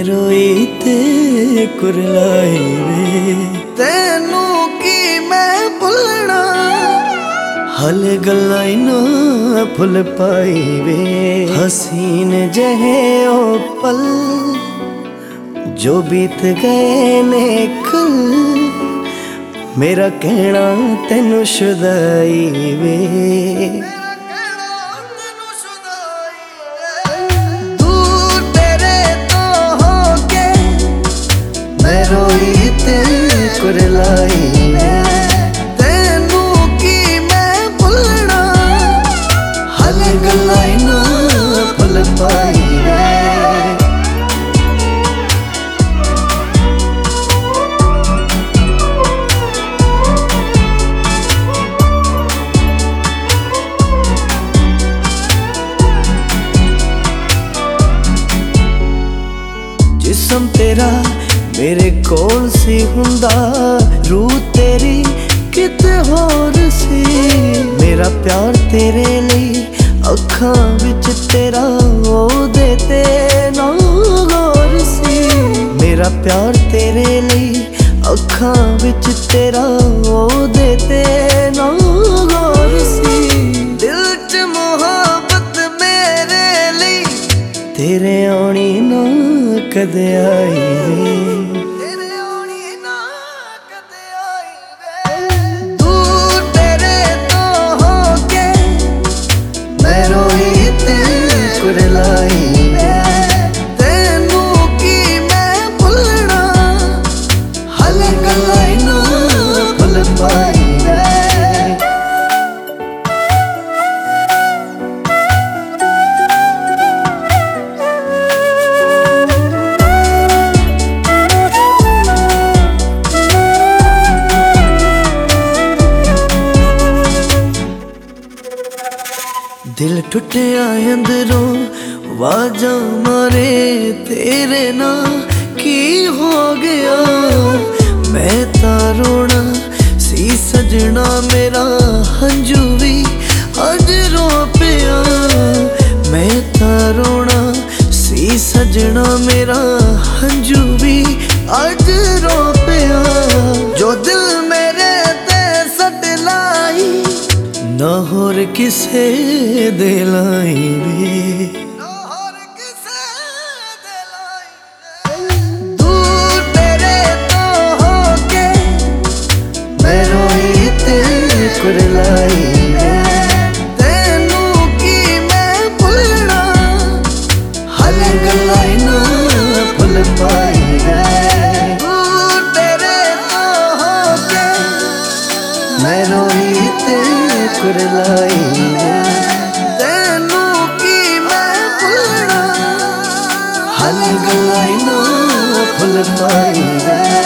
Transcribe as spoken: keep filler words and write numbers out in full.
रोई ते कुरलाई वे तेनू की मैं भुलना हाले गल्लां ना भुल पाई वे हसीन जहे ओ पल जो बीत गए ने कल मेरा कहना तेनू शुदाई वे दूर तेरे तो होके मैं रोई ते कुरलाई वे तेनू की मैं भुलना हाले गल्लां ना भुल पाई वे जिस्म तेरा मेरे कोल सी हुंदा रूह तेरी किते होर सी मेरा प्यार तेरे लिए अखां विच तेरा ओदे ते ना गौर सी मेरा प्यार तेरे लिए अखां विच तेरा ओदे ते ना गौर सी दिल च मोहब्बत मेरे लिए तेरे आनी ना कदे आई वे तेरे आनी ना कदे आई वे दूर तेरे तो होके मैं रोई ते कुरलाई वे तेनू की मैं भुलना हाले गल्लां ना भुल पाई वे दिल टुटिया अंदरों वाजा मारे तेरे ना की हो गया मैं ता रोना सी सजना मेरा हंजू भी अज रो पिया मैं ता रोना सी सजना मेरा हंजू भी अज रो पिया जो दिल मेरे ते सट लाई ना होर किसे दे लाई वे और किसे दे लाई दूर तेरे तो होके मैं रोई ते कुरलाई वे तेनू की मैं भुलना हाले गल्लां ना भुल पाई वे दूर तेरे तो होके मैं रोई ते कुरलाई वे तेनू की मैं भुलना हाले गल्लां ना भुल पाई वे।